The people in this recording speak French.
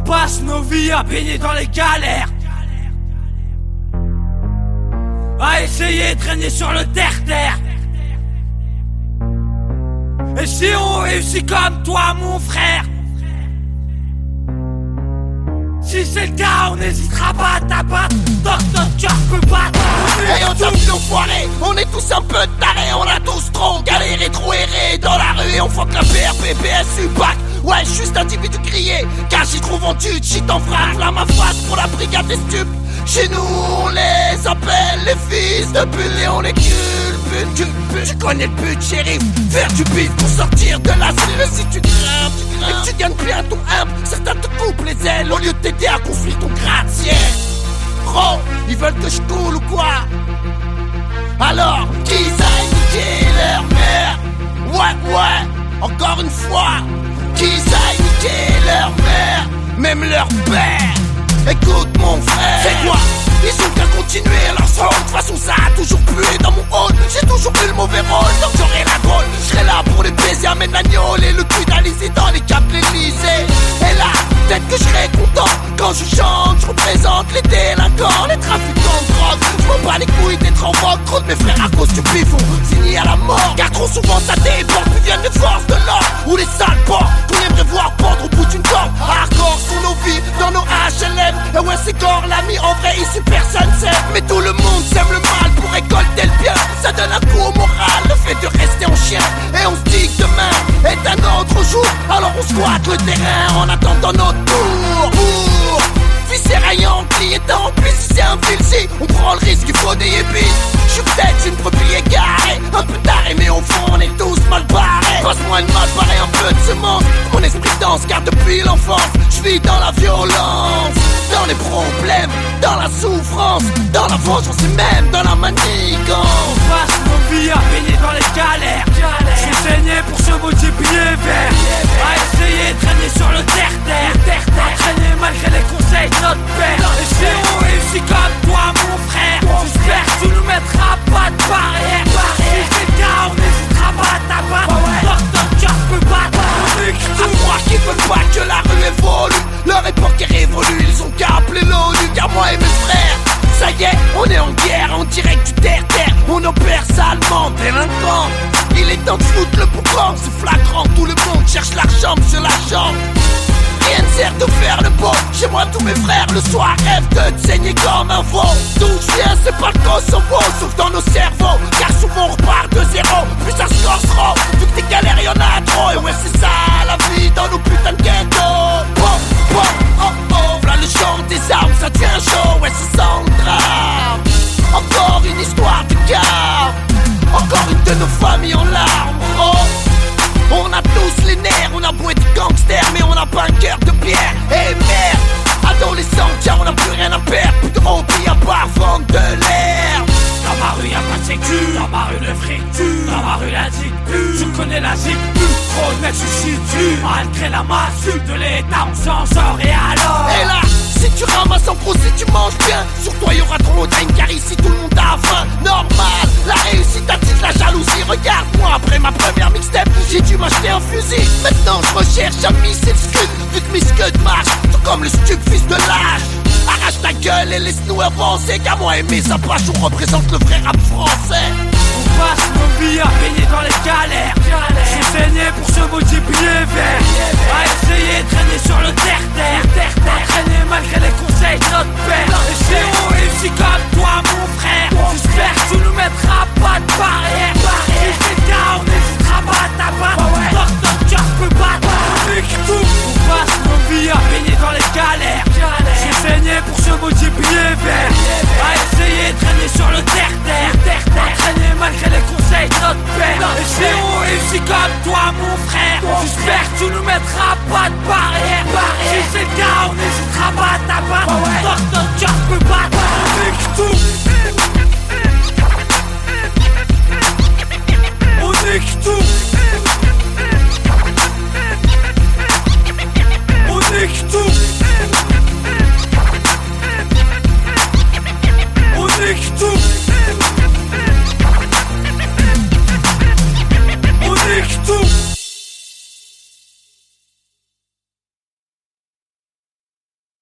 passe nos vies à baigner dans les galères, à essayer de régner sur le terre-terre. Et si on réussit comme toi mon frère, si c'est le cas on n'hésitera pas à t'abattre tant que notre cœur peut battre. Et on tape l'enfoiré, on est tous un peu tarés, on a tous trop galéré, trop erré dans la rue et on fuck la PRP, PSU, BAC. Ouais, juste individu crié, car j'y trouve en tue, shit en frappe, là ma face pour la brigade des stupes. Chez nous on les appelle les fils de pute et on les culpute. Tu connais le but, shérif, faire du bif pour sortir de la cellule. Si tu grimpes et que tu gagnes bien ton humble, certains te coupent les ailes au lieu de t'aider à construire ton gratte-ciel. Gros, ils veulent que je coule ou quoi? Alors qu'ils aillent niquer leur mère. Ouais, encore une fois, qu'ils aillent niquer leur mère, même leur père. Écoute mon frère, c'est quoi? Ils ont qu'à continuer leur sang. De toute façon ça a toujours pué dans mon hall. J'ai toujours eu le mauvais rôle, donc j'aurai la drôle. Je serai là pour les baiser, amène l'agneau et le cul d'Alizé dans les câbles l'Élysée. Et là, peut-être que je serai content quand je chante, je représente les délinquants, les trafiquants de drogue. Je m'en bats les couilles d'être en vogue. Trop de mes frères à cause du bif ont fini à la mort, car trop souvent ça déborde. Puis viennent les forces de l'ordre ou les sales porcs qu'on aimerait voir pendre au bout d'une corde. Hardcore sont nos vies dans nos HLM. Et ouais c'est gore l'ami, en vrai ici personne s'aime. Mais tout le monde sème le mal pour récolter le bien. Ça donne un coup au moral, le fait de rester en chien. Et on se dit que demain est un autre jour. Alors on squatte le terrain en attendant notre tour. Pour fils raillant, cliétant, puis si c'est un fil, on prend le risque, il faut des épis. Je suis peut-être une brebis égarée, un peu taré, mais au fond on est tous mal barrés. Passe-moi une mal barré, un peu de semence. Mon esprit danse car depuis l'enfance je vis dans la violence, dans les problèmes, dans la souffrance, dans la vengeance et même dans la manigance. On passe nos vies à baigner dans les galères, j'ai saigné pour ce multiplier vert, à essayer de traîner sur le terre-terre, à traîner malgré les conseils de notre père. Et si on réussit comme toi mon frère, j'espère que tu nous mettras pas de barrière. Si c'est le cas on n'hésitera pas à t'abattre tant que notre cœur peut battre. À croire qu'ils veulent pas que la rue évolue, leur époque est révolue, ils ont qu'à appeler l'ONU. Car moi et mes frères, ça y est, on est en guerre, en direct du terre-terre. On opère salement, délinquant. Il est temps de foutre le boucan, c'est flagrant. Tout le monde cherche l'argent, monsieur l'agent. Rien ne sert de faire le beau. Chez moi tous mes frères le soir rêvent de te saigner comme un veau. D'où je viens c'est pas le Kosovo, sauf dans nos cerveaux. Car souvent on repart de zéro, puis ça se corse trop. Vu que des galères y'en a trop. Et ouais c'est ça la vie dans nos putains de ghettos. V'là le chant des armes, ça devient chaud. Ouais c'est sans le drame. Encore une histoire de gare, encore une de nos familles en larmes. On a tous les nerfs, on a beau être gangster, mais on n'a pas un cœur de pierre. Et merde, adolescent, tiens on n'a plus rien à perdre. Plus de hobby à part vendre de l'air. Dans ma rue y'a pas de sécu, dans ma rue le fric tue, dans ma rue la zig pue, je connais la zig pue, trop de mecs se situent, malgré la massue de l'état on s'en sort et alors. Et là, si tu ramasses en gros, si tu manges bien, sur toi y'aura trop d'haine car ici tout le monde a faim. Normal, la réussite attise la jalousie. Regarde-moi après ma première mixtape, j'ai dû m'acheter un fusil. Maintenant je recherche un missile scud, vu que mes scuds marchent, tout comme le stup fils de lâche. Arrache ta gueule et laisse-nous avancer, car moi et mes apaches on représente le vrai rap français. On passe nos vies à baigner dans les galères, j'ai saigné pour se multiplier vert, à essayer de traîner sur le terre-terre, à traîner malgré les conseils de notre père. Et si on réussit comme toi mon frère, j'espère que tu nous mettras pas de barrière. Si c'est le cas on n'hésitera pas à t'abattre tant que notre cœur peut battre. On passe nos vies à baigner dans les galères, j'ai saigné pour se multiplier vert, à essayer de traîner sur le terre-terre, à traîner malgré les conseils de notre père. Et si on réussit comme toi mon frère, j'espère que tu nous mettras pas de barrière. Si c'est le cas on n'hésitera pas à t'abattre tant que notre cœur peut battre. On nique tout. On nique tout.